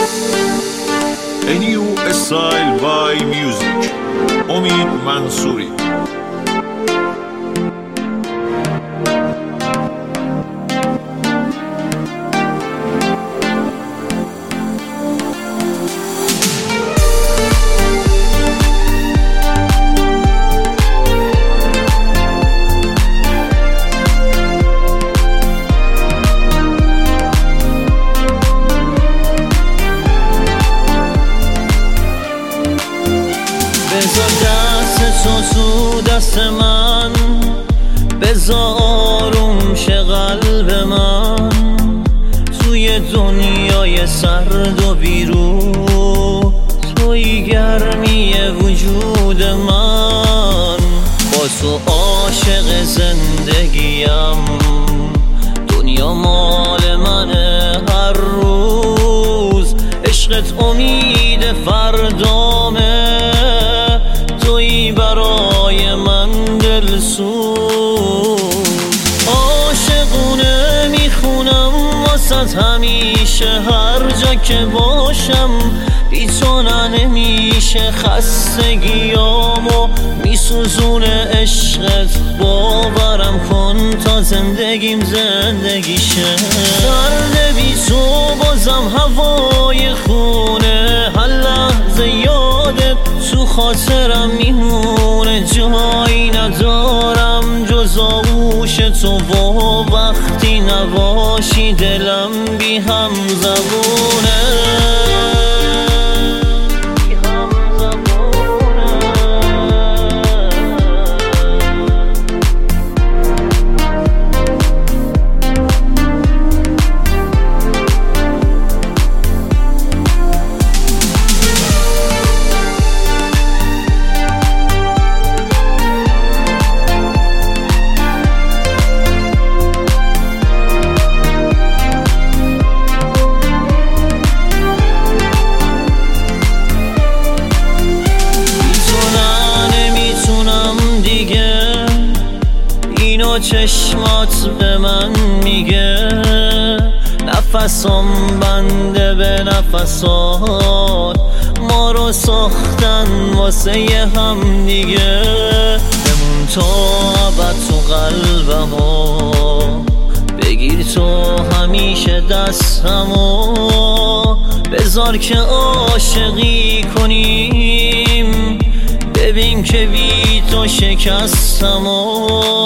A new style by music. امید منصوری. بذار دست تو دست من، بذار آروم شه قلب من توی دنیای سرد و بیرون. توی گرمی وجود من، با تو عاشق زندگیم. دنیا مال منه هر روز، عشقت امید فردامه. تویی برای من دلسوز، عاشقونه میخونم واسه همیشه. هر جا که باشم بی تو نمیشه. خستگیامو میسوزونه عشقت، باورم کن تا زندگیم زندگیشه. سرد بی تو بازم هوای خونه، هر لحظه یادت تو خاطرم میمونه. جایی ندارم جز آغوش تو و وقتی نباشی دلم بی هم زبونه. چشمات به من میگه نفسم بنده به نفسات. ما رو ساختن واسه هم دیگه، بمون تا ابد تو قلبمو. بگیر تو همیشه دستمو، بذار که عاشقی کنیم. ببین که بی تو شکستمو.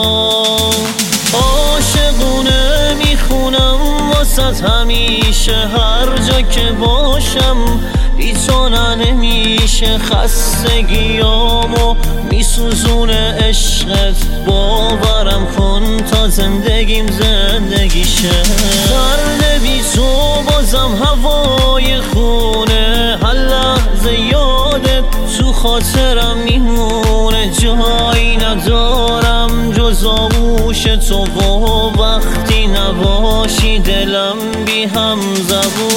عاشقونه میخونم واسه همیشه. هر جا که باشم بی تو نمیشه. خستگیامو میسوزونه عشقت، باورم کن تا زندگیم زندگیشه. سرد بی تو بازم هوای خونه، هر لحظه یادت تو خاطرم میمونه. جایی ندارم جز آغوش تو و وقتی نباشی دلم بی هم زبون.